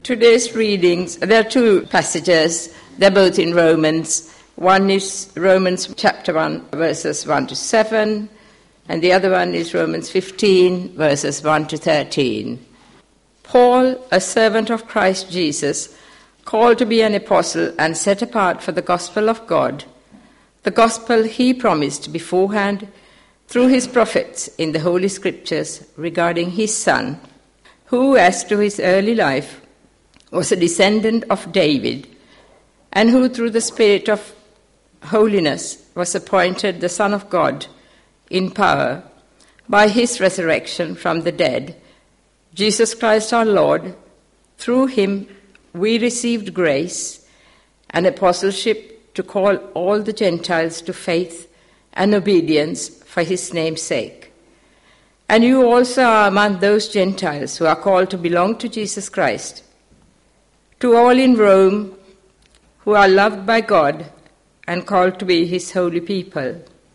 Today's readings, there are two passages. They're both in Romans. One is Romans chapter 1, verses 1 to 7, and the other one is Romans 15, verses 1 to 13. Paul, a servant of Christ Jesus, called to be an apostle and set apart for the gospel of God, the gospel he promised beforehand through his prophets in the Holy Scriptures regarding his Son, who, as to his early life, was a descendant of David, and who through the Spirit of holiness was appointed the Son of God in power by his resurrection from the dead, Jesus Christ our Lord. Through him we received grace and apostleship to call all the Gentiles to faith and obedience for his name's sake. And you also are among those Gentiles who are called to belong to Jesus Christ. To all in Rome who are loved by God and called to be his holy people,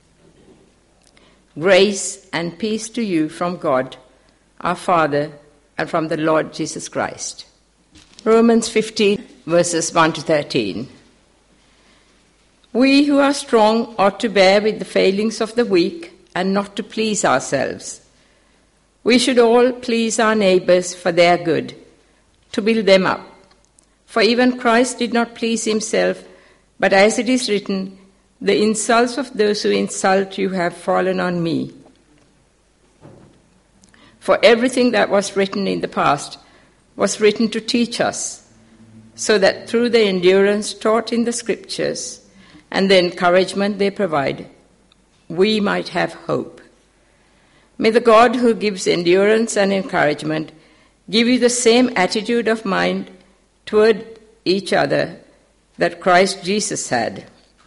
grace and peace to you from God, our Father, and from the Lord Jesus Christ. Romans 15, verses 1 to 13. We who are strong ought to bear with the failings of the weak and not to please ourselves. We should all please our neighbors for their good, to build them up. For even Christ did not please himself, but as it is written, the insults of those who insult you have fallen on me. For everything that was written in the past was written to teach us, so that through the endurance taught in the Scriptures and the encouragement they provide, we might have hope. May the God who gives endurance and encouragement give you the same attitude of mind toward each other that Christ Jesus had,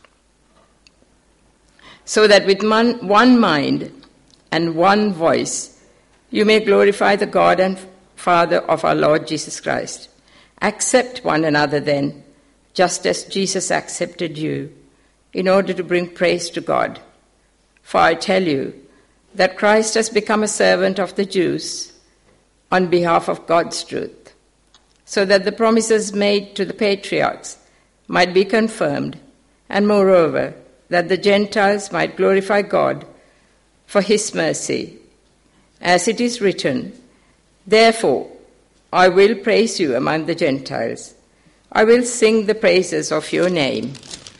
so that with one mind and one voice you may glorify the God and Father of our Lord Jesus Christ. Accept one another then, just as Jesus accepted you, in order to bring praise to God. For I tell you that Christ has become a servant of the Jews on behalf of God's truth, so that the promises made to the patriarchs might be confirmed, and moreover, that the Gentiles might glorify God for his mercy. As it is written, therefore I will praise you among the Gentiles. I will sing the praises of your name.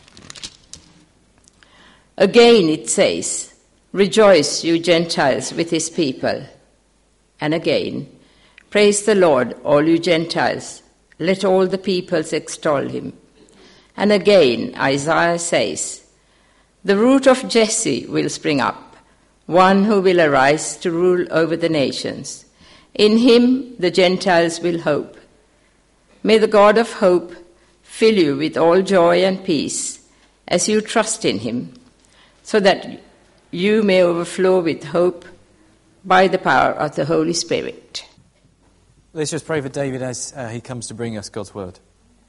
Again it says, rejoice, you Gentiles, with his people. And again, praise the Lord, all you Gentiles. Let all the peoples extol him. And again, Isaiah says, the root of Jesse will spring up, one who will arise to rule over the nations. In him the Gentiles will hope. May the God of hope fill you with all joy and peace as you trust in him, so that you may overflow with hope by the power of the Holy Spirit. Let's just pray for David as he comes to bring us God's word.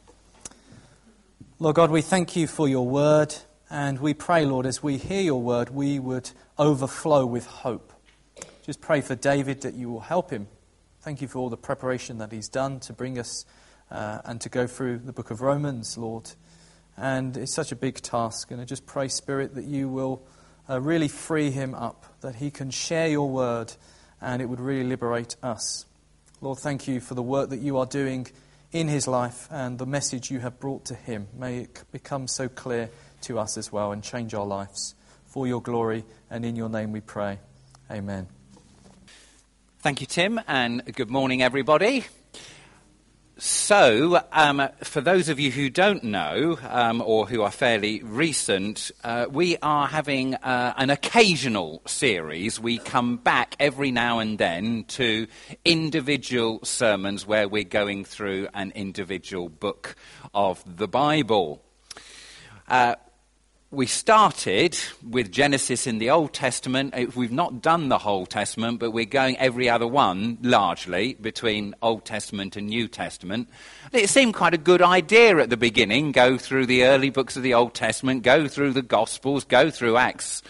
Lord God, we thank you for your word, and we pray, Lord, as we hear your word, we would overflow with hope. Just pray for David that you will help him. Thank you for all the preparation that he's done to bring us and to go through the book of Romans, Lord. And it's such a big task, and I just pray, Spirit, that you will really free him up, that he can share your word, and it would really liberate us. Lord, thank you for the work that you are doing in his life and the message you have brought to him. May it become so clear to us as well and change our lives for your glory, and in your name we pray. Amen. Thank you, Tim, and good morning, everybody. So, for those of you who don't know, or who are fairly recent, we are having an occasional series. We come back every now and then to individual sermons where we're going through an individual book of the Bible. We started with Genesis in the Old Testament. We've not done the whole Testament, but we're going every other one, largely, between Old Testament and New Testament. It seemed quite a good idea at the beginning, go through the early books of the Old Testament, go through the Gospels, go through Acts.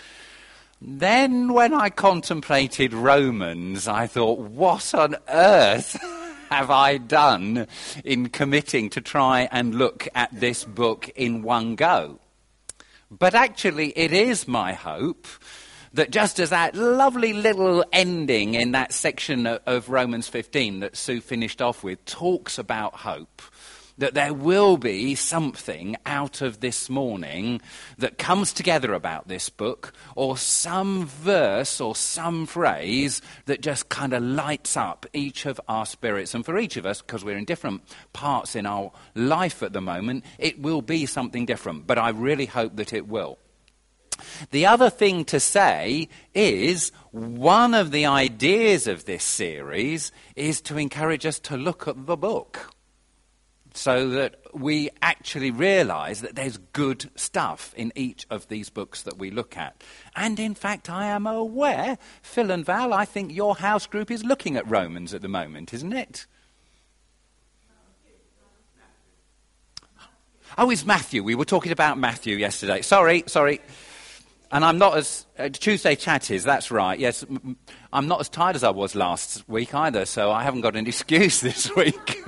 Then when I contemplated Romans, I thought, what on earth have I done in committing to try and look at this book in one go? But actually, it is my hope that just as that lovely little ending in that section of Romans 15 that Sue finished off with talks about hope, that there will be something out of this morning that comes together about this book, or some verse or some phrase that just kind of lights up each of our spirits. And for each of us, because we're in different parts in our life at the moment, it will be something different. But I really hope that it will. The other thing to say is one of the ideas of this series is to encourage us to look at the book so that we actually realise that there's good stuff in each of these books that we look at. And in fact, I am aware, Phil and Val, I think your house group is looking at Romans at the moment, isn't it? Oh, it's Matthew. We were talking about Matthew yesterday. Sorry. And I'm not as... Tuesday chat is, that's right. Yes, I'm not as tired as I was last week either, so I haven't got an excuse this week.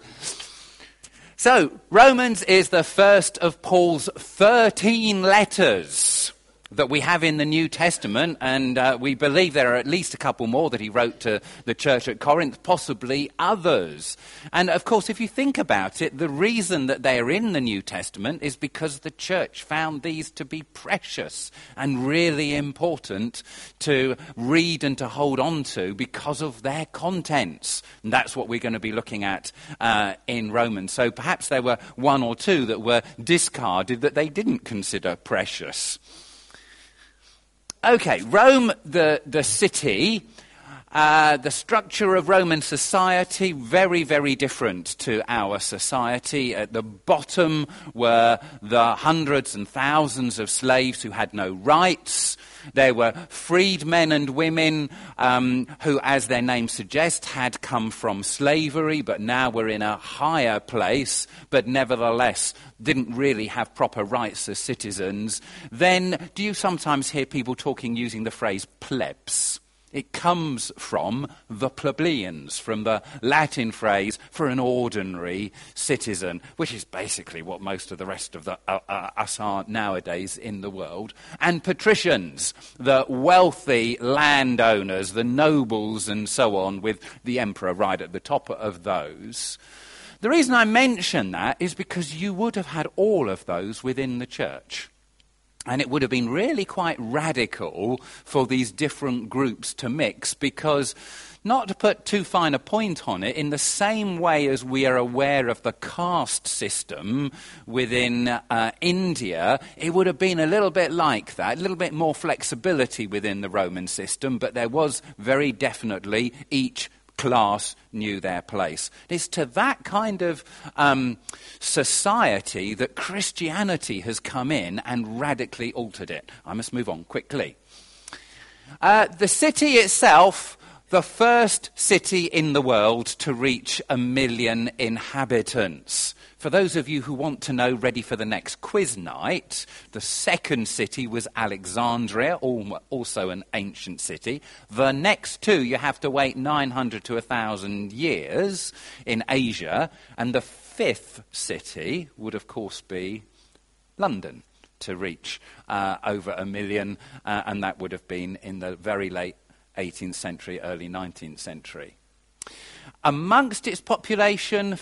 So, Romans is the first of Paul's 13 letters that we have in the New Testament, and we believe there are at least a couple more that he wrote to the church at Corinth, possibly others. And of course, if you think about it, the reason that they are in the New Testament is because the church found these to be precious and really important to read and to hold on to because of their contents. And that's what we're going to be looking at in Romans. So perhaps there were one or two that were discarded that they didn't consider precious. Okay, Rome, the city, the structure of Roman society, very, very different to our society. At the bottom were the hundreds and thousands of slaves who had no rights. There were freedmen and women who, as their name suggests, had come from slavery, but now were in a higher place, but nevertheless didn't really have proper rights as citizens. Then, do you sometimes hear people talking using the phrase plebs? It comes from the plebeians, from the Latin phrase for an ordinary citizen, which is basically what most of the rest of us are nowadays in the world. And patricians, the wealthy landowners, the nobles and so on, with the emperor right at the top of those. The reason I mention that is because you would have had all of those within the church. And it would have been really quite radical for these different groups to mix because, not to put too fine a point on it, in the same way as we are aware of the caste system within India, it would have been a little bit like that, a little bit more flexibility within the Roman system, but there was very definitely each class knew their place. It's to that kind of society that Christianity has come in and radically altered it. I must move on quickly. The city itself, the first city in the world to reach 1 million inhabitants. For those of you who want to know, ready for the next quiz night, the second city was Alexandria, also an ancient city. The next two, you have to wait 900 to 1,000 years in Asia. And the fifth city would, of course, be London to reach over 1 million. And that would have been in the very late 18th century, early 19th century. Amongst its population,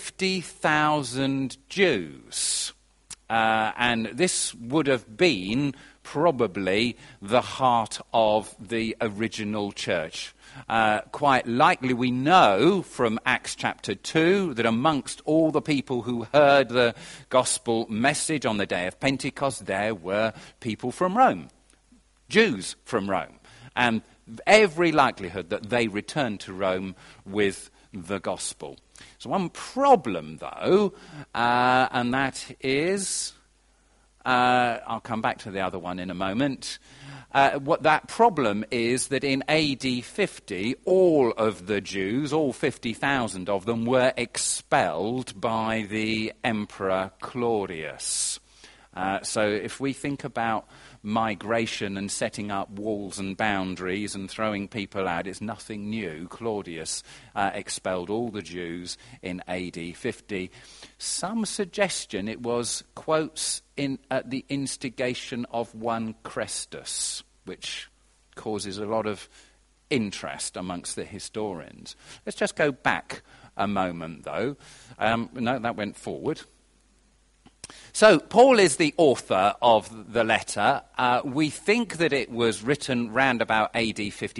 50,000 Jews. And this would have been probably the heart of the original church. Quite likely we know from Acts chapter 2 that amongst all the people who heard the gospel message on the day of Pentecost, there were people from Rome, Jews from Rome. And every likelihood that they returned to Rome with the gospel. So one problem, though, and that is, I'll come back to the other one in a moment. What that problem is that in AD 50, all of the Jews, all 50,000 of them, were expelled by the Emperor Claudius. So if we think about migration and setting up walls and boundaries and throwing people out, it's nothing new. Claudius expelled all the Jews in AD 50. Some suggestion it was, quotes, at the instigation of one Chrestus, which causes a lot of interest amongst the historians. Let's just go back a moment, though. No, that went forward. So, Paul is the author of the letter. We think that it was written round about AD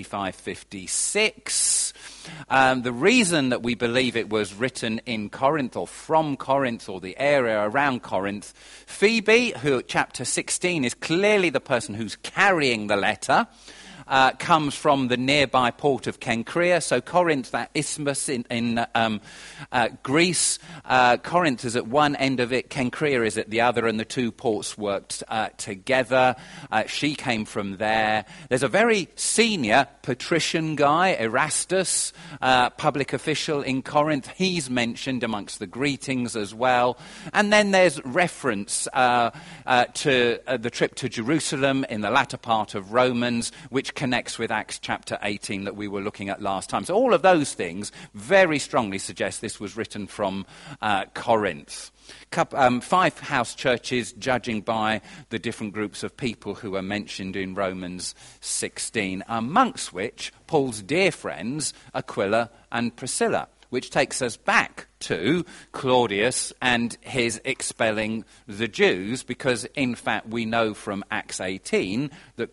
55-56. The reason that we believe it was written in Corinth or from Corinth or the area around Corinth, Phoebe, who at chapter 16 is clearly the person who's carrying the letter, comes from the nearby port of Cenchrea. So Corinth, that isthmus in Greece, Corinth is at one end of it, Cenchrea is at the other, and the two ports worked together. She came from there. There's a very senior patrician guy, Erastus, public official in Corinth. He's mentioned amongst the greetings as well. And then there's reference to the trip to Jerusalem in the latter part of Romans, which connects with Acts chapter 18 that we were looking at last time. So all of those things very strongly suggest this was written from Corinth. 5 house churches, judging by the different groups of people who are mentioned in Romans 16, amongst which Paul's dear friends Aquila and Priscilla, which takes us back to Claudius and his expelling the Jews, because in fact we know from Acts 18 that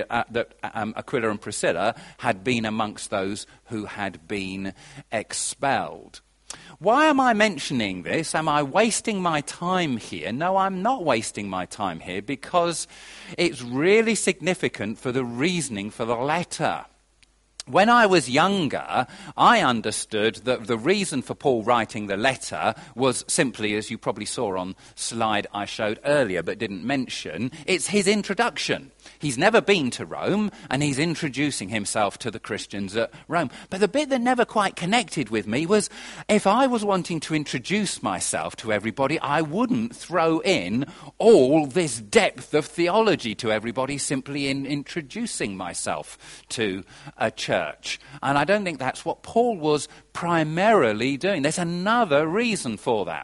Aquila and Priscilla had been amongst those who had been expelled. Why am I mentioning this? Am I wasting my time here? No, I'm not wasting my time here, because it's really significant for the reasoning for the letter. When I was younger, I understood that the reason for Paul writing the letter was simply, as you probably saw on slide I showed earlier but didn't mention, it's his introduction. He's never been to Rome, and he's introducing himself to the Christians at Rome. But the bit that never quite connected with me was, if I was wanting to introduce myself to everybody, I wouldn't throw in all this depth of theology to everybody simply in introducing myself to a church. And I don't think that's what Paul was primarily doing. There's another reason for that.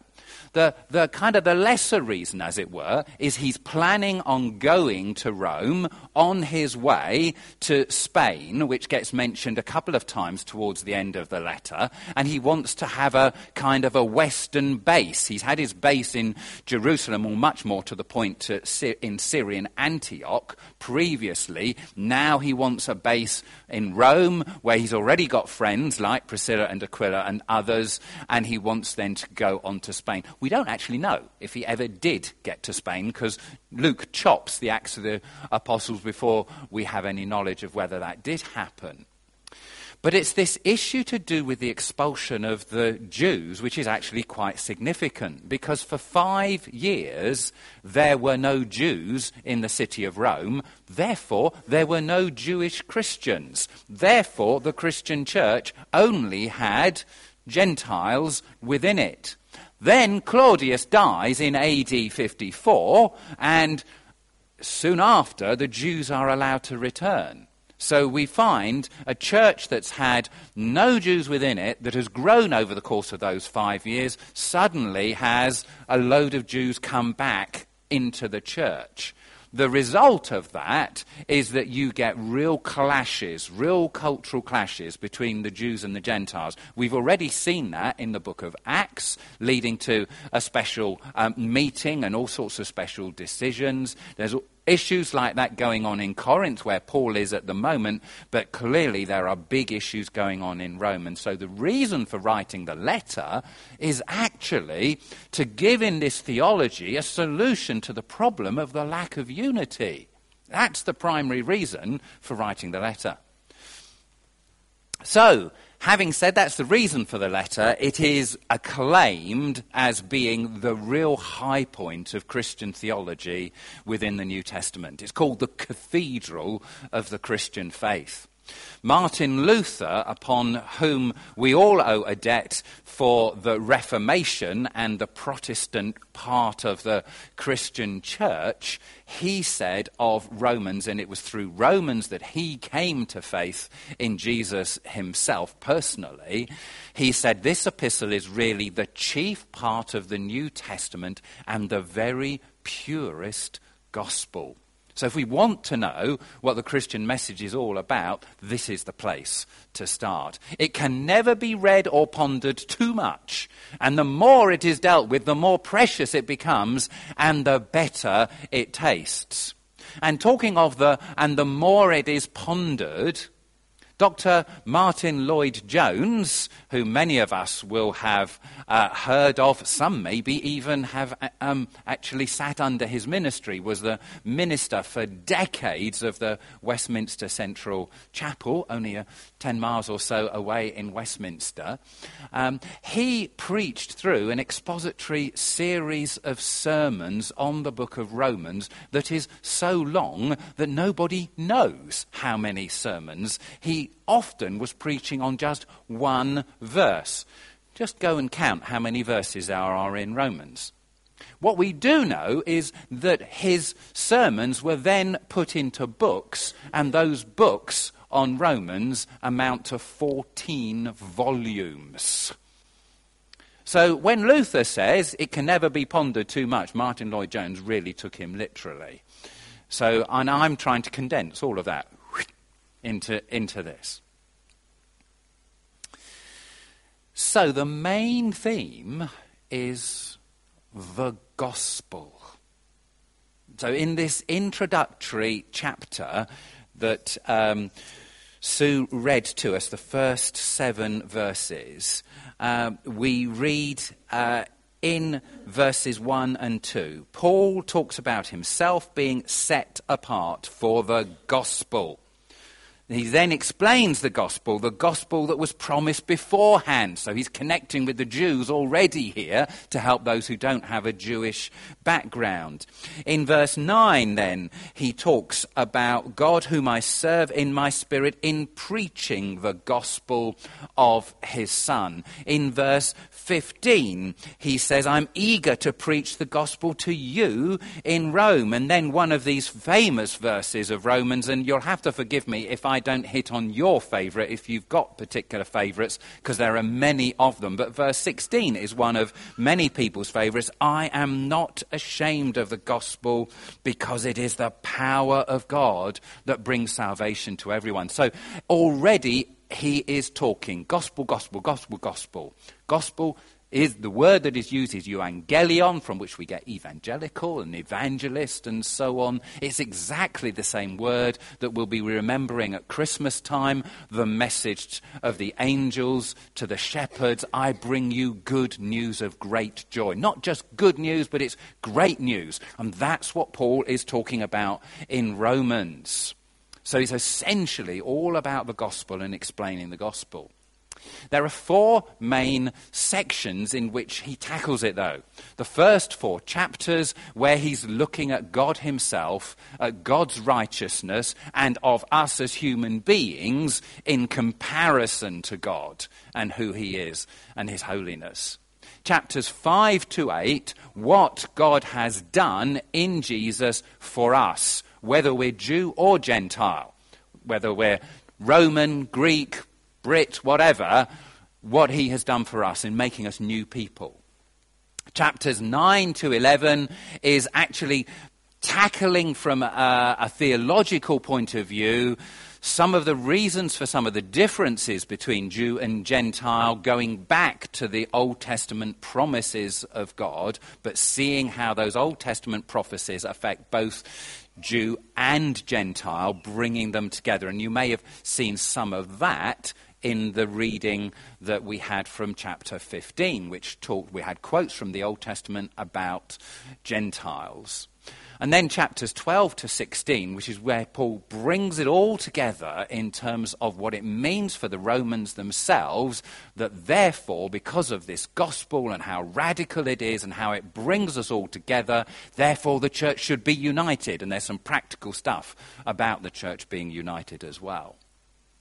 The kind of the lesser reason, as it were, is he's planning on going to Rome on his way to Spain, which gets mentioned a couple of times towards the end of the letter, and he wants to have a kind of a Western base. He's had his base in Jerusalem, or much more to the point in Syrian Antioch previously. Now he wants a base in Rome, where he's already got friends like Priscilla and Aquila and others, and he wants then to go on to Spain. We don't actually know if he ever did get to Spain, because Luke chops the Acts of the Apostles before we have any knowledge of whether that did happen. But it's this issue to do with the expulsion of the Jews, which is actually quite significant, because for 5 years there were no Jews in the city of Rome. Therefore, there were no Jewish Christians. Therefore, the Christian church only had Gentiles within it. Then Claudius dies in AD 54, and soon after the Jews are allowed to return. So we find a church that's had no Jews within it, that has grown over the course of those 5 years, suddenly has a load of Jews come back into the church. The result of that is that you get real clashes, real cultural clashes between the Jews and the Gentiles. We've already seen that in the book of Acts, leading to a special meeting and all sorts of special decisions. There's issues like that going on in Corinth, where Paul is at the moment, but clearly there are big issues going on in Rome. And so the reason for writing the letter is actually to give in this theology a solution to the problem of the lack of unity. That's the primary reason for writing the letter. So, having said that's the reason for the letter, it is acclaimed as being the real high point of Christian theology within the New Testament. It's called the cathedral of the Christian faith. Martin Luther, upon whom we all owe a debt for the Reformation and the Protestant part of the Christian church, he said of Romans, and it was through Romans that he came to faith in Jesus himself personally, he said this epistle is really the chief part of the New Testament and the very purest gospel. So if we want to know what the Christian message is all about, this is the place to start. It can never be read or pondered too much. And the more it is dealt with, the more precious it becomes and the better it tastes. And talking of the more it is pondered, Dr. Martin Lloyd-Jones, who many of us will have heard of, some maybe even have actually sat under his ministry, was the minister for decades of the Westminster Central Chapel, only 10 miles or so away in Westminster. He preached through an expository series of sermons on the book of Romans that is so long that nobody knows how many sermons he often was preaching on just one verse. Just go and count how many verses there are in Romans. What we do know is that his sermons were then put into books, and those books on Romans amount to 14 volumes. So when Luther says it can never be pondered too much, Martin Lloyd-Jones really took him literally. So and I'm trying to condense all of that into this. So the main theme is the gospel. So in this introductory chapter that Sue read to us, the first 7 verses, we read in verses 1 and 2, Paul talks about himself being set apart for the gospel. He then explains the gospel that was promised beforehand. So he's connecting with the Jews already here to help those who don't have a Jewish background. In verse 9 then, he talks about God whom I serve in my spirit in preaching the gospel of his Son. In verse 15, he says, I'm eager to preach the gospel to you in Rome. And then one of these famous verses of Romans, and you'll have to forgive me if I don't hit on your favourite, if you've got particular favourites, because there are many of them. But verse 16 is one of many people's favourites. I am not ashamed of the gospel because it is the power of God that brings salvation to everyone. So already he is talking gospel, gospel, gospel, gospel. Gospel is the word that is used is euangelion, from which we get evangelical and evangelist and so on. It's exactly the same word that we'll be remembering at Christmas time, the message of the angels to the shepherds, I bring you good news of great joy. Not just good news, but it's great news. And that's what Paul is talking about in Romans. So it's essentially all about the gospel and explaining the gospel. There are 4 main sections in which he tackles it, though. The first 4 chapters where he's looking at God himself, at God's righteousness, and of us as human beings in comparison to God and who he is and his holiness. Chapters 5 to 8, what God has done in Jesus for us, whether we're Jew or Gentile, whether we're Roman, Greek, Brit, whatever, what he has done for us in making us new people. Chapters 9 to 11 is actually tackling from a theological point of view some of the reasons for some of the differences between Jew and Gentile, going back to the Old Testament promises of God, but seeing how those Old Testament prophecies affect both Jew and Gentile, bringing them together. And you may have seen some of that in the reading that we had from chapter 15, we had quotes from the Old Testament about Gentiles. And then chapters 12 to 16, which is where Paul brings it all together in terms of what it means for the Romans themselves, that therefore, because of this gospel and how radical it is and how it brings us all together, therefore the church should be united. And there's some practical stuff about the church being united as well.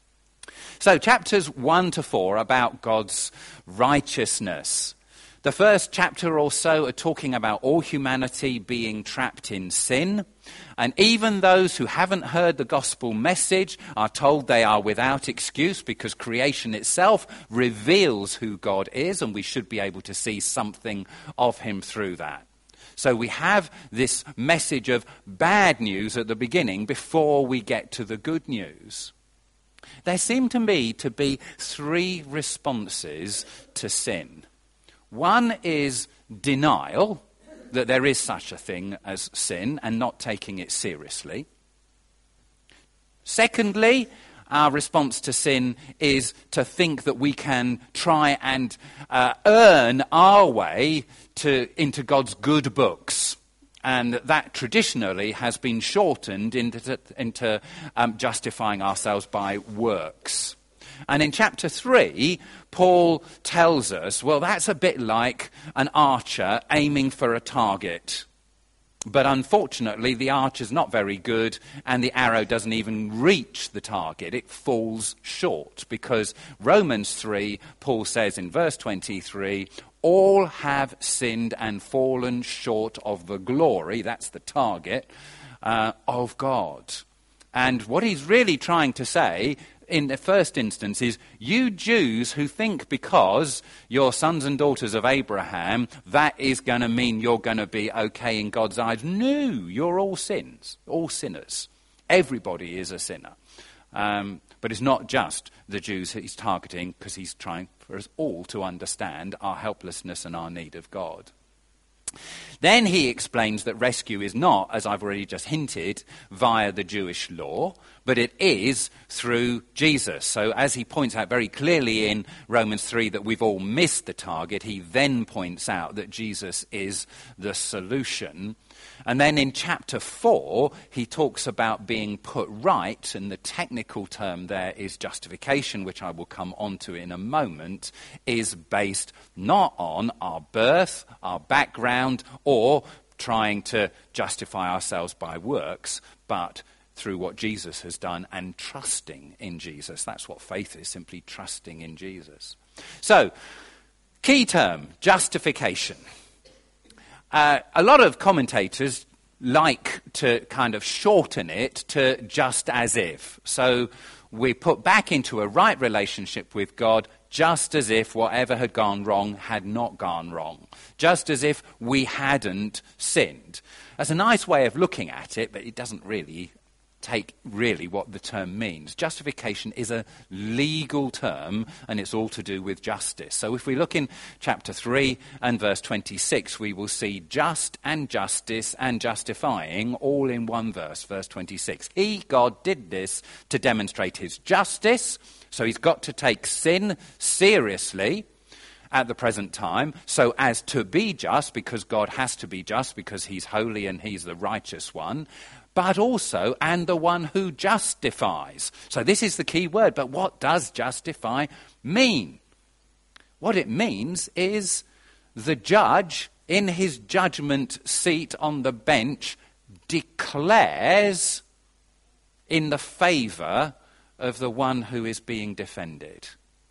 So chapters 1 to 4 are about God's righteousness. The first chapter or so are talking about all humanity being trapped in sin. And even those who haven't heard the gospel message are told they are without excuse because creation itself reveals who God is, and we should be able to see something of him through that. So we have this message of bad news at the beginning before we get to the good news. There seem to me to be three responses to sin. One is denial, that there is such a thing as sin, and not taking it seriously. Secondly, our response to sin is to think that we can try and earn our way into God's good books. And that traditionally has been shortened into justifying ourselves by works. And in chapter 3, Paul tells us, well, that's a bit like an archer aiming for a target. But unfortunately, the archer's not very good, and the arrow doesn't even reach the target. It falls short, because Romans 3, Paul says in verse 23, all have sinned and fallen short of the glory, that's the target, of God. And what he's really trying to say in the first instance is, you Jews who think because you're sons and daughters of Abraham, that is going to mean you're going to be okay in God's eyes. No, you're all sinners. Everybody is a sinner. But it's not just the Jews he's targeting, because he's trying for us all to understand our helplessness and our need of God. Then he explains that rescue is not, as I've already just hinted, via the Jewish law, but it is through Jesus. So as he points out very clearly in Romans 3 that we've all missed the target, he then points out that Jesus is the solution. And then in chapter 4, he talks about being put right, and the technical term there is justification, which I will come on to in a moment, is based not on our birth, our background, or trying to justify ourselves by works, but through what Jesus has done and trusting in Jesus. That's what faith is, simply trusting in Jesus. So, key term, justification. A lot of commentators like to kind of shorten it to just as if. So we put back into a right relationship with God just as if whatever had gone wrong had not gone wrong. Just as if we hadn't sinned. That's a nice way of looking at it, but it doesn't really take really what the term means. Justification is a legal term, and it's all to do with justice. So if we look in chapter 3 and verse 26, we will see just and justice and justifying all in one verse, verse 26. He, God, did this to demonstrate his justice, so he's got to take sin seriously at the present time, so as to be just, because God has to be just, because he's holy and he's the righteous one, but also, and the one who justifies. So this is the key word, but what does justify mean? What it means is the judge, in his judgment seat on the bench, declares in the favour of the one who is being defended.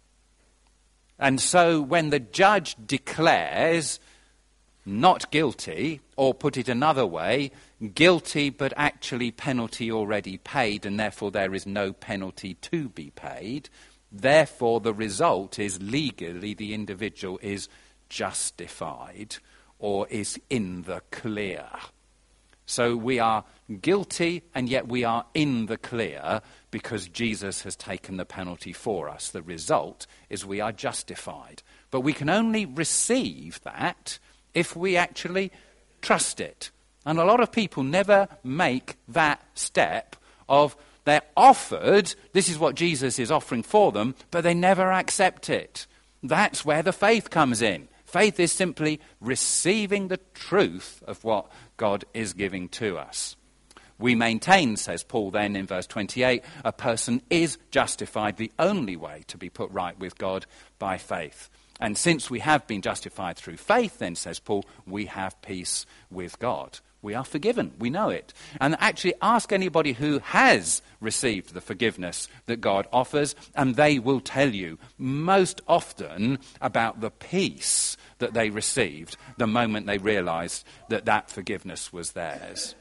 And so when the judge declares not guilty, or put it another way, guilty but actually penalty already paid, and therefore there is no penalty to be paid, therefore the result is legally the individual is justified or is in the clear. So we are guilty and yet we are in the clear because Jesus has taken the penalty for us. The result is we are justified. But we can only receive that if we actually trust it. And a lot of people never make that step of they're offered, this is what Jesus is offering for them, but they never accept it. That's where the faith comes in. Faith is simply receiving the truth of what God is giving to us. We maintain, says Paul then in verse 28, a person is justified the only way to be put right with God by faith. And since we have been justified through faith, then, says Paul, we have peace with God. We are forgiven. We know it. And actually ask anybody who has received the forgiveness that God offers, and they will tell you most often about the peace that they received the moment they realized that that forgiveness was theirs.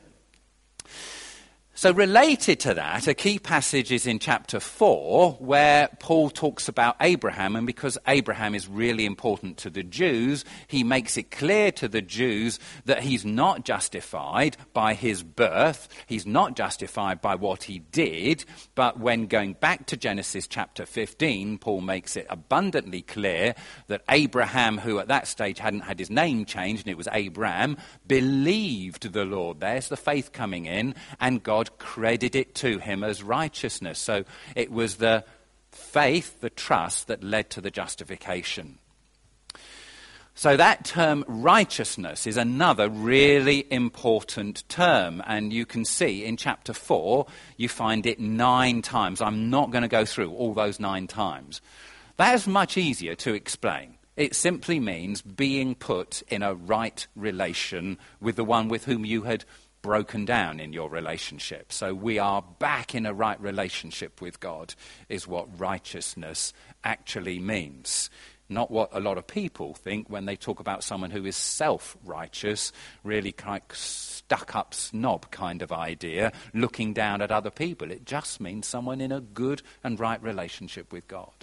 So related to that, a key passage is in chapter 4, where Paul talks about Abraham, and because Abraham is really important to the Jews, he makes it clear to the Jews that he's not justified by his birth, he's not justified by what he did, but when going back to Genesis chapter 15, Paul makes it abundantly clear that Abraham, who at that stage hadn't had his name changed, and it was Abram, believed the Lord. There's the faith coming in, and God credited it to him as righteousness. So it was the faith, the trust, that led to the justification. So that term righteousness is another really important term, and you can see in chapter 4 you find it 9 times. I'm not going to go through all those 9 times. That is much easier to explain. It simply means being put in a right relation with the one with whom you had broken down in your relationship. So we are back in a right relationship with God is what righteousness actually means. Not what a lot of people think when they talk about someone who is self-righteous, really kind of stuck-up snob kind of idea, looking down at other people. It just means someone in a good and right relationship with God.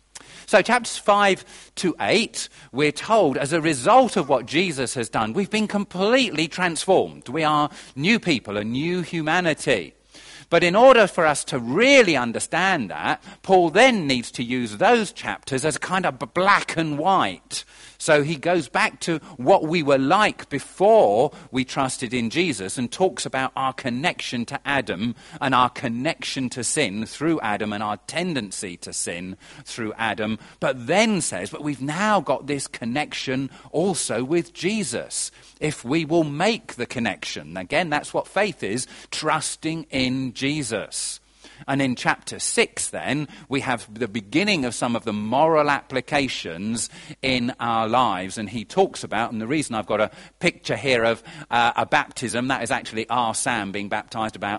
So chapters 5 to 8, we're told as a result of what Jesus has done, we've been completely transformed. We are new people, a new humanity. But in order for us to really understand that, Paul then needs to use those chapters as kind of black and white. So he goes back to what we were like before we trusted in Jesus and talks about our connection to Adam and our connection to sin through Adam and our tendency to sin through Adam. But then says, but we've now got this connection also with Jesus. If we will make the connection. Again, that's what faith is, trusting in Jesus. And in chapter 6, then, we have the beginning of some of the moral applications in our lives. And he talks about, and the reason I've got a picture here of a baptism, that is actually our Sam being baptized about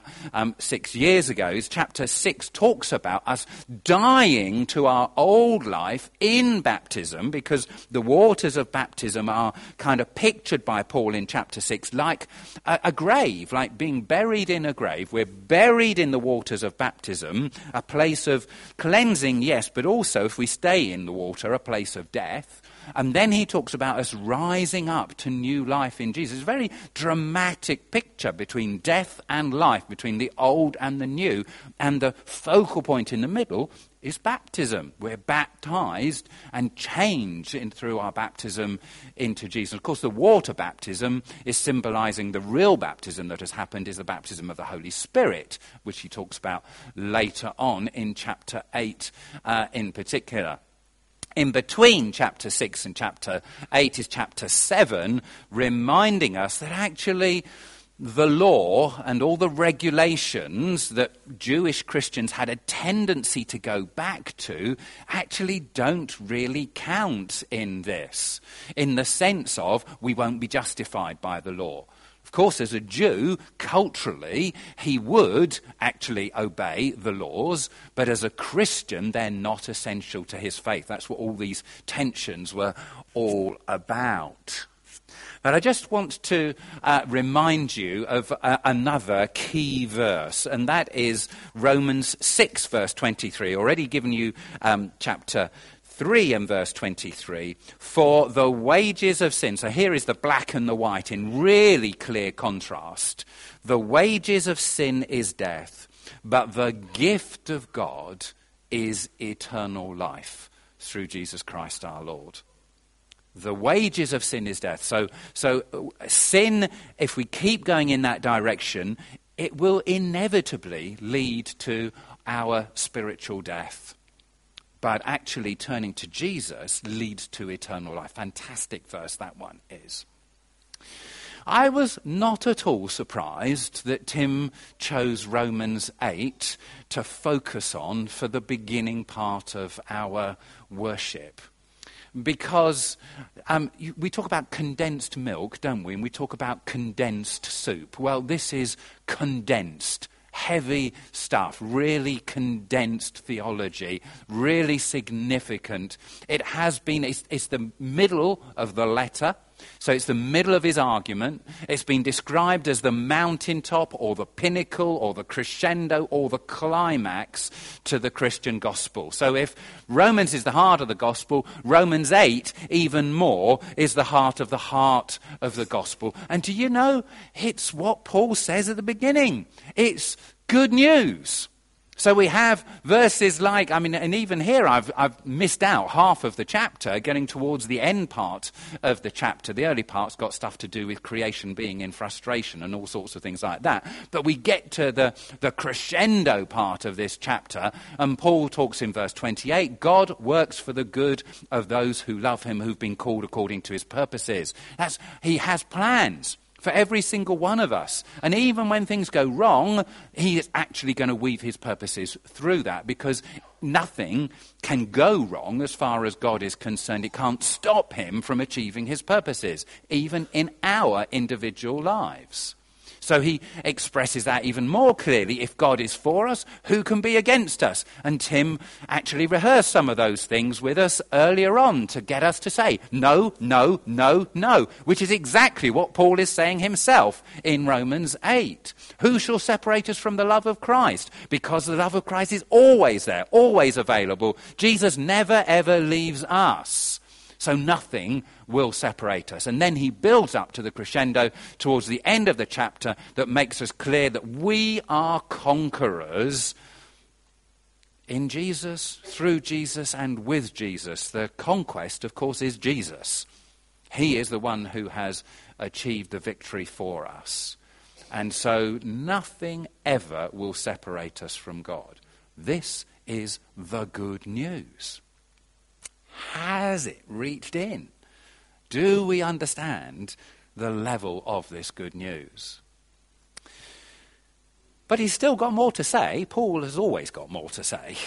6 years ago, is chapter 6 talks about us dying to our old life in baptism, because the waters of baptism are kind of pictured by Paul in chapter 6 like a grave, like being buried in a grave. We're buried in the waters of baptism, a place of cleansing, yes, but also, if we stay in the water, a place of death. And then he talks about us rising up to new life in Jesus. It's a very dramatic picture between death and life, between the old and the new. And the focal point in the middle is baptism. We're baptized and changed through our baptism into Jesus. Of course, the water baptism is symbolizing the real baptism that has happened is the baptism of the Holy Spirit, which he talks about later on in chapter 8 in particular. In between chapter 6 and chapter 8 is chapter 7, reminding us that actually the law and all the regulations that Jewish Christians had a tendency to go back to actually don't really count in this, in the sense of we won't be justified by the law. Of course, as a Jew, culturally, he would actually obey the laws, but as a Christian, they're not essential to his faith. That's what all these tensions were all about. But I just want to remind you of another key verse, and that is Romans 6, verse 23. Already given you chapter 3 and verse 23, for the wages of sin. So here is the black and the white in really clear contrast. The wages of sin is death, but the gift of God is eternal life through Jesus Christ our Lord. The wages of sin is death. So sin, if we keep going in that direction, it will inevitably lead to our spiritual death. But actually turning to Jesus leads to eternal life. Fantastic verse that one is. I was not at all surprised that Tim chose Romans 8 to focus on for the beginning part of our worship. because we talk about condensed milk, don't we? And we talk about condensed soup. Well, this is condensed, heavy stuff, really condensed theology, really significant. It has been, it's the middle of the letter. So it's the middle of his argument. It's been described as the mountaintop or the pinnacle or the crescendo or the climax to the Christian gospel. So if Romans is the heart of the gospel, Romans 8 even more is the heart of the gospel. And do you know, it's what Paul says at the beginning. It's good news. So we have verses like, and even here I've missed out half of the chapter, getting towards the end part of the chapter. The early part's got stuff to do with creation being in frustration and all sorts of things like that. But we get to the crescendo part of this chapter, and Paul talks in verse 28, God works for the good of those who love him, who've been called according to his purposes. He has plans for every single one of us. And even when things go wrong, he is actually going to weave his purposes through that, because nothing can go wrong as far as God is concerned. It can't stop him from achieving his purposes, even in our individual lives. So he expresses that even more clearly. If God is for us, who can be against us? And Tim actually rehearsed some of those things with us earlier on to get us to say, no, no, no, no, which is exactly what Paul is saying himself in Romans 8. Who shall separate us from the love of Christ? Because the love of Christ is always there, always available. Jesus never, ever leaves us. So nothing will separate us. And then he builds up to the crescendo towards the end of the chapter that makes us clear that we are conquerors in Jesus, through Jesus, and with Jesus. The conquest, of course, is Jesus. He is the one who has achieved the victory for us. And so nothing ever will separate us from God. This is the good news. Has it reached in? Do we understand the level of this good news? But he's still got more to say. Paul has always got more to say.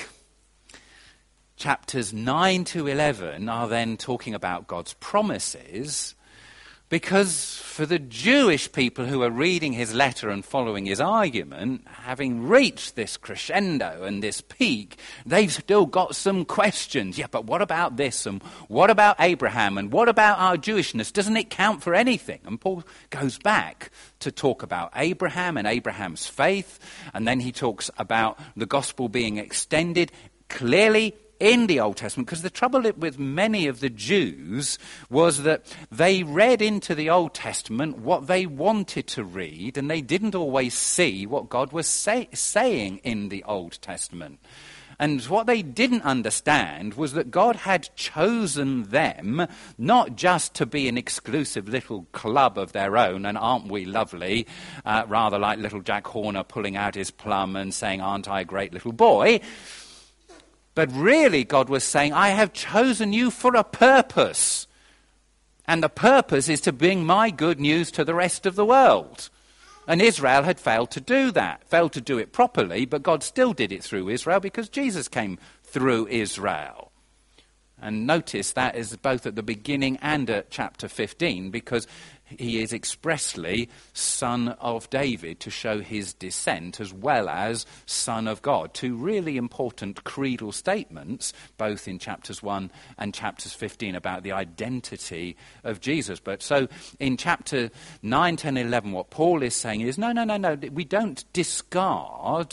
Chapters 9 to 11 are then talking about God's promises, because for the Jewish people who are reading his letter and following his argument, having reached this crescendo and this peak, they've still got some questions. Yeah, but what about this? And what about Abraham? And what about our Jewishness? Doesn't it count for anything? And Paul goes back to talk about Abraham and Abraham's faith. And then he talks about the gospel being extended clearly in the Old Testament, because the trouble with many of the Jews was that they read into the Old Testament what they wanted to read, and they didn't always see what God was saying in the Old Testament. And what they didn't understand was that God had chosen them not just to be an exclusive little club of their own, and aren't we lovely, rather like little Jack Horner pulling out his plum and saying, aren't I a great little boy? But really, God was saying, I have chosen you for a purpose. And the purpose is to bring my good news to the rest of the world. And Israel had failed to do that, failed to do it properly, but God still did it through Israel because Jesus came through Israel. And notice that is both at the beginning and at chapter 15, because he is expressly son of David to show his descent, as well as son of God. Two really important creedal statements, both in chapters 1 and chapters 15, about the identity of Jesus. But so in chapter 9, 10, 11, what Paul is saying is, no, we don't discard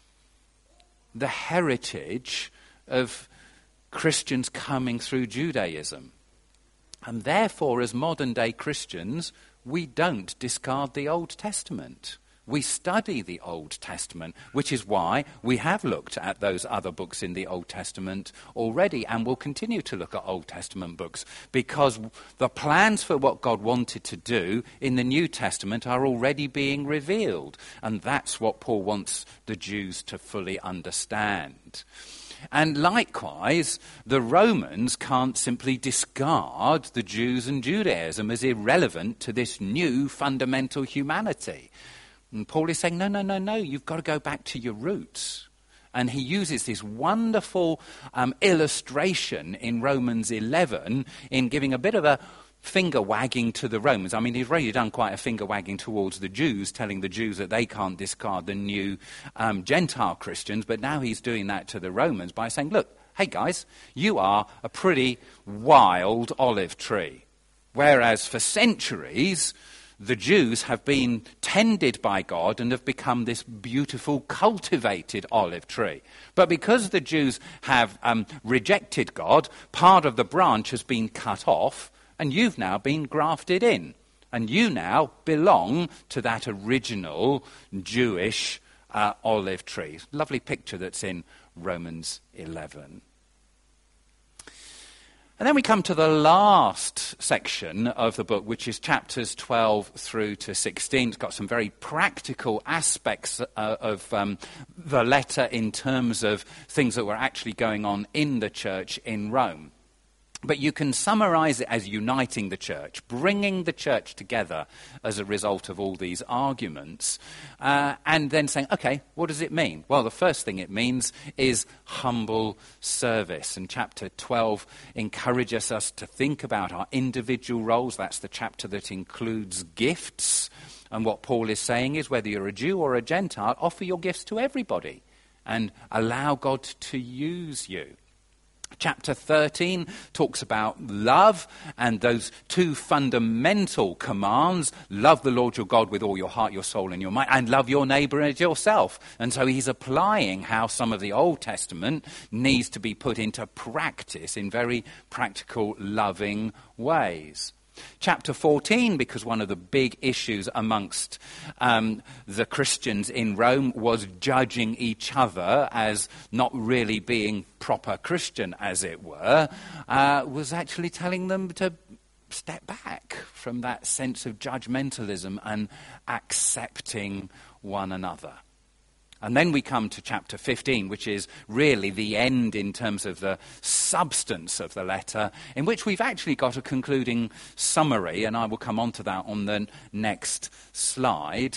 the heritage of Christians coming through Judaism. And therefore, as modern-day Christians, we don't discard the Old Testament. We study the Old Testament, which is why we have looked at those other books in the Old Testament already, and will continue to look at Old Testament books, because the plans for what God wanted to do in the New Testament are already being revealed. And that's what Paul wants the Jews to fully understand. And likewise, the Romans can't simply discard the Jews and Judaism as irrelevant to this new fundamental humanity. And Paul is saying, no, you've got to go back to your roots. And he uses this wonderful illustration in Romans 11 in giving a bit of a finger wagging to the Romans. I mean, he's already done quite a finger wagging towards the Jews, telling the Jews that they can't discard the new Gentile Christians, but now he's doing that to the Romans by saying, look, hey guys, you are a pretty wild olive tree. Whereas for centuries, the Jews have been tended by God and have become this beautiful, cultivated olive tree. But because the Jews have rejected God, part of the branch has been cut off, and you've now been grafted in. And you now belong to that original Jewish olive tree. Lovely picture that's in Romans 11. And then we come to the last section of the book, which is chapters 12 through to 16. It's got some very practical aspects of the letter in terms of things that were actually going on in the church in Rome. But you can summarize it as uniting the church, bringing the church together as a result of all these arguments, and then saying, okay, what does it mean? Well, the first thing it means is humble service. And chapter 12 encourages us to think about our individual roles. That's the chapter that includes gifts. And what Paul is saying is, whether you're a Jew or a Gentile, offer your gifts to everybody and allow God to use you. Chapter 13 talks about love and those two fundamental commands: love the Lord your God with all your heart, your soul and your mind, and love your neighbour as yourself. And so he's applying how some of the Old Testament needs to be put into practice in very practical, loving ways. Chapter 14, because one of the big issues amongst the Christians in Rome was judging each other as not really being proper Christian, as it were, was actually telling them to step back from that sense of judgmentalism and accepting one another. And then we come to chapter 15, which is really the end in terms of the substance of the letter, in which we've actually got a concluding summary, and I will come on to that on the next slide.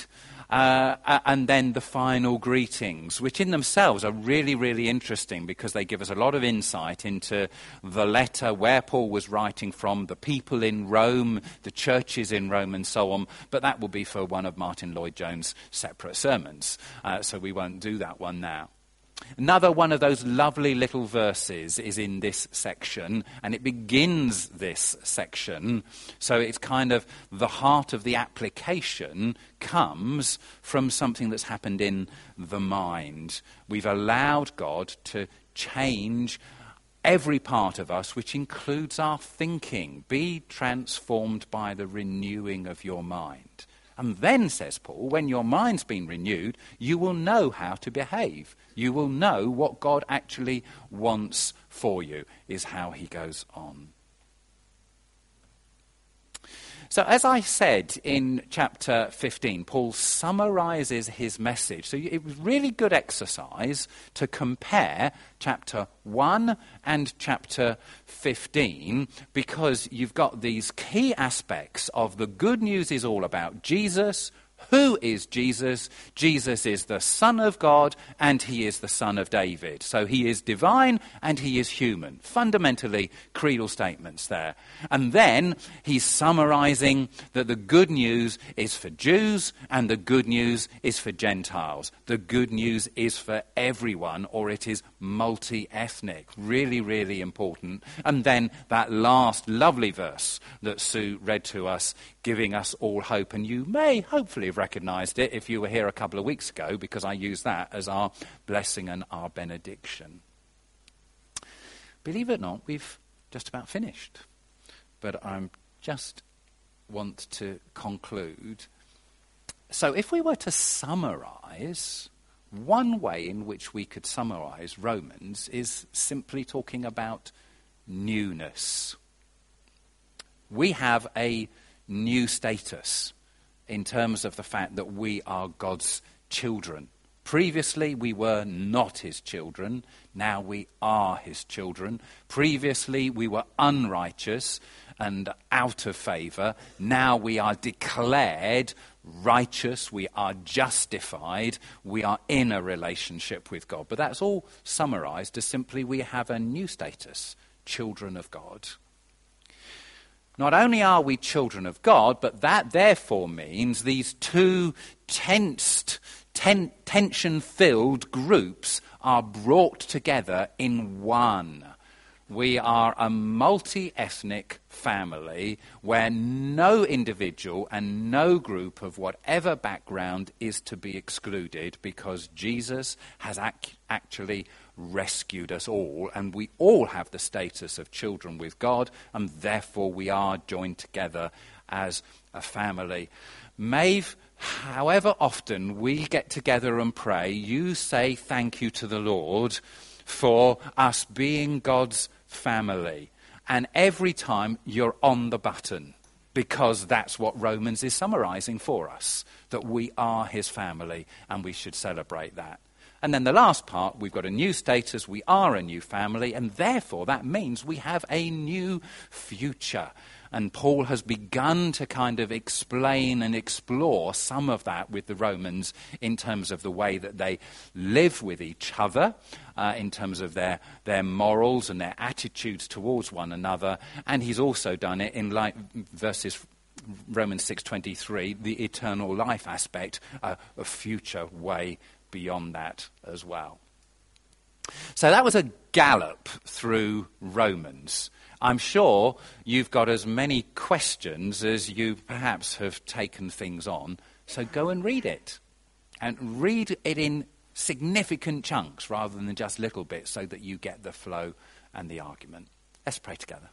And then the final greetings, which in themselves are really, really interesting because they give us a lot of insight into the letter, where Paul was writing from, the people in Rome, the churches in Rome and so on. But that will be for one of Martin Lloyd-Jones' separate sermons, so we won't do that one now. Another one of those lovely little verses is in this section, and it begins this section. So it's kind of the heart of the application comes from something that's happened in the mind. We've allowed God to change every part of us, which includes our thinking. Be transformed by the renewing of your mind. And then, says Paul, when your mind's been renewed, you will know how to behave. You will know what God actually wants for you, is how he goes on. So as I said in chapter 15, Paul summarizes his message. So it was really good exercise to compare chapter 1 and chapter 15, because you've got these key aspects of the good news is all about Jesus. Who is Jesus? Jesus is the Son of God and he is the Son of David. So he is divine and he is human. Fundamentally, creedal statements there. And then he's summarizing that the good news is for Jews and the good news is for Gentiles. The good news is for everyone, or it is multi-ethnic. Really, really important. And then that last lovely verse that Sue read to us, giving us all hope. And you may hopefully have recognized it if you were here a couple of weeks ago, because I used that as our blessing and our benediction. Believe it or not, we've just about finished. But I just want to conclude. So if we were to summarize, one way in which we could summarize Romans is simply talking about newness. We have a new status in terms of the fact that we are God's children. Previously, we were not his children. Now we are his children. Previously, we were unrighteous and out of favour. Now we are declared righteous, we are justified, we are in a relationship with God. But that's all summarized as simply we have a new status, children of God. Not only are we children of God, but that therefore means these two tension-filled groups are brought together in one. We are a multi-ethnic family where no individual and no group of whatever background is to be excluded, because Jesus has actually rescued us all, and we all have the status of children with God, and therefore we are joined together as a family. Maeve, however often we get together and pray, you say thank you to the Lord for us being God's family. And every time you're on the button, because that's what Romans is summarizing for us, that we are his family and we should celebrate that. And then the last part, we've got a new status, we are a new family, and therefore that means we have a new future. And Paul has begun to kind of explain and explore some of that with the Romans in terms of the way that they live with each other, in terms of their morals and their attitudes towards one another. And he's also done it in verses Romans 6:23, the eternal life aspect, a future way beyond that as well. So that was a gallop through Romans. I'm sure you've got as many questions as you perhaps have taken things on, so go and read it. And read it in significant chunks rather than just little bits, so that you get the flow and the argument. Let's pray together.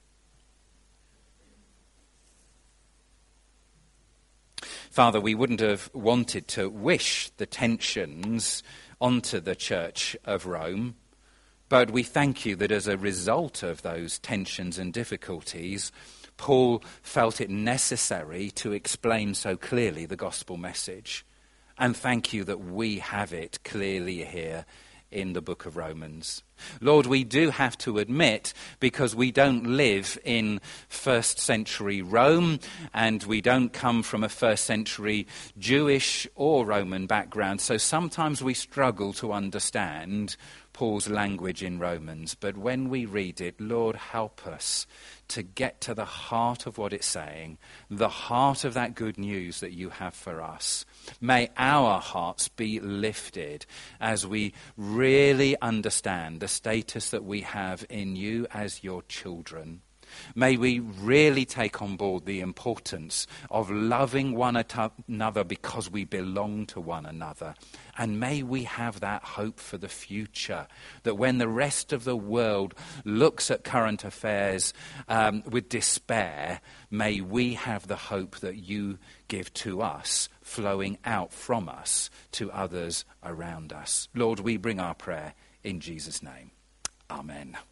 Father, we wouldn't have wanted to wish the tensions onto the Church of Rome, but we thank you that as a result of those tensions and difficulties, Paul felt it necessary to explain so clearly the gospel message. And thank you that we have it clearly here in the book of Romans. Lord, we do have to admit, because we don't live in first century Rome and we don't come from a first century Jewish or Roman background, so sometimes we struggle to understand Paul's language in Romans. But when we read it, Lord, help us to get to the heart of what it's saying, the heart of that good news that you have for us. May our hearts be lifted as we really understand the status that we have in you as your children. May we really take on board the importance of loving one another because we belong to one another. And may we have that hope for the future, that when the rest of the world looks at current affairs with despair, may we have the hope that you give to us, flowing out from us to others around us. Lord, we bring our prayer in Jesus' name. Amen.